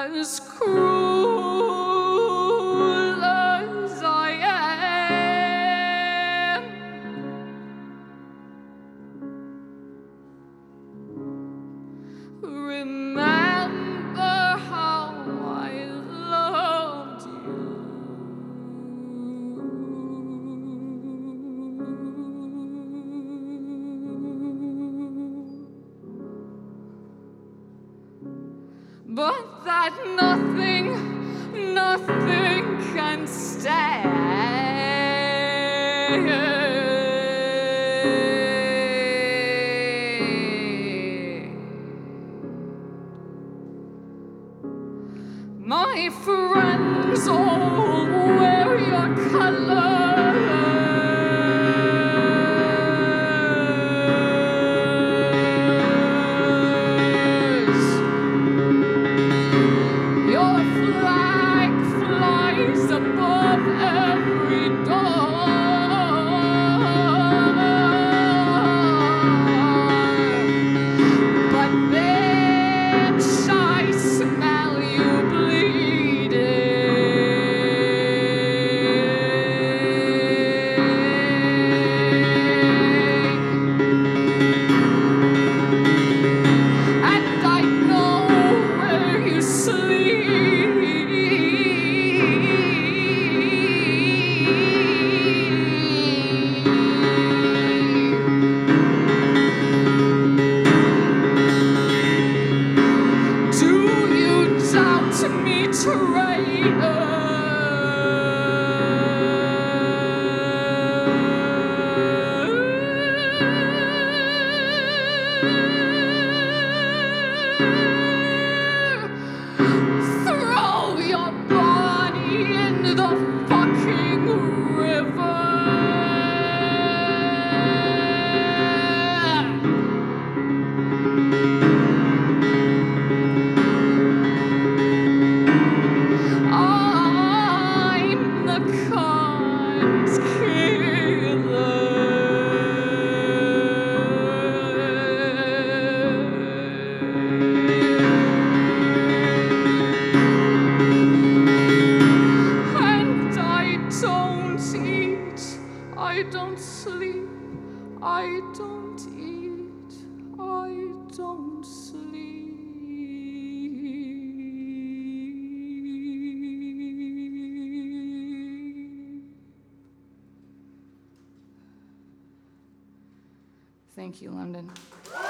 as cruel as I am. Remember how I loved you. But that nothing can stay. My friends all wear your colors. Your flag flies above every door. But bitch, I smell you bleeding. And I know where you sleep. Do you doubt me, traitor? Throw your body in the fucking river. I'm the cunt And I don't eat, I don't sleep, I don't eat, I don't sleep. Thank you, London.